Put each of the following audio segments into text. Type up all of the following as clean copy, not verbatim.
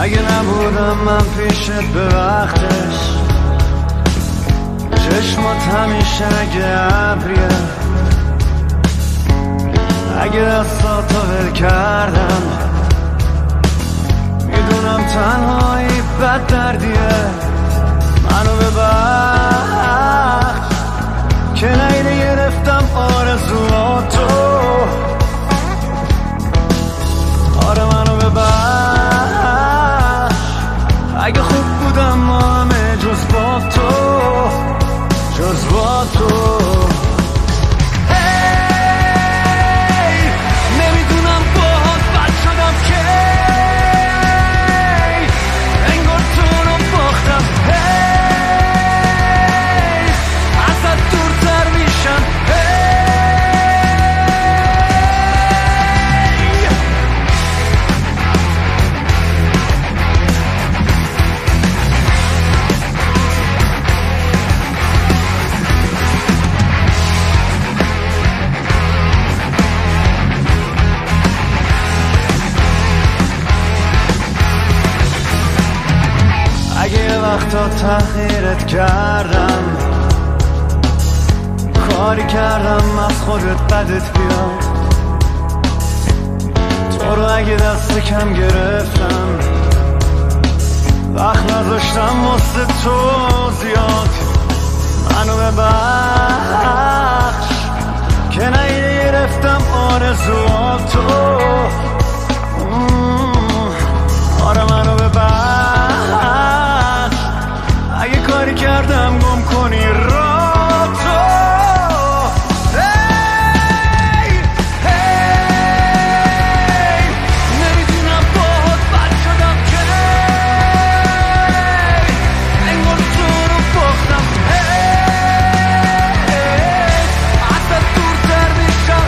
اگه نبودم من پیشت به وقتش، چشمات همیشه اگه ابریه، اگه دستاتو ول کردم، میدونم تنهایی بد دردیه، منو ببخش که نیده گرفتم آرزواتو، آره منو ببخش اگه خوب بودم ما همه جز با تو، جز با تو. نمیدونم باهات بد شدم که انگار تو رو باختم، ازت دورتر میشم، اگه یه وقتا تغییرت کردم، کاری کردم از خودت بدت بیاد، تو رو اگه دست کم گرفتم، وقت نذاشتم واسه تو زیاد، منو ببخش که نیده گرفتم آرزواتو، آره منو ببخش اگه کاری کردم گم کنی را تو. نمیدونم باهات بد شدم که انگار تو رو باختم، ازت دورتر میشم،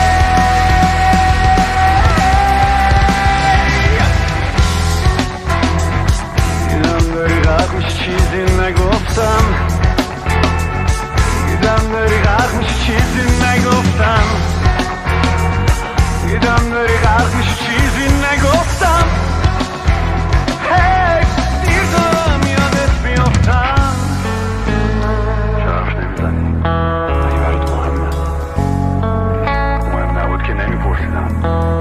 دیدم داری غرق میشی چیزی نگفتم، دیدم داری غرق میشی چیزی نگفتم، دیدم داری غرق میشی چیزی نگفتم، هی دیر دارم یادت بیافتم. چرا حرف نمیزنی؟ اگه برات مهم نبود که نمیپرسیدم.